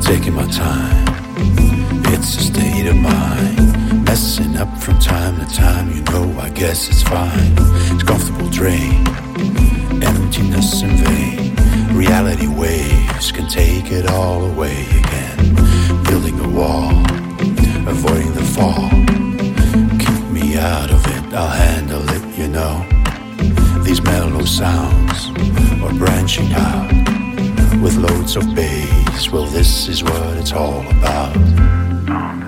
taking my time. It's a state of mind. Messing up from time to time, you know, I guess it's fine. It's comfortable drain, emptiness in vain. Reality waves can take it all away again. Building a wall, avoiding the fall. Keep me out of it, I'll handle it, you know. These mellow sounds are branching out with loads of bass. Well, this is what it's all about.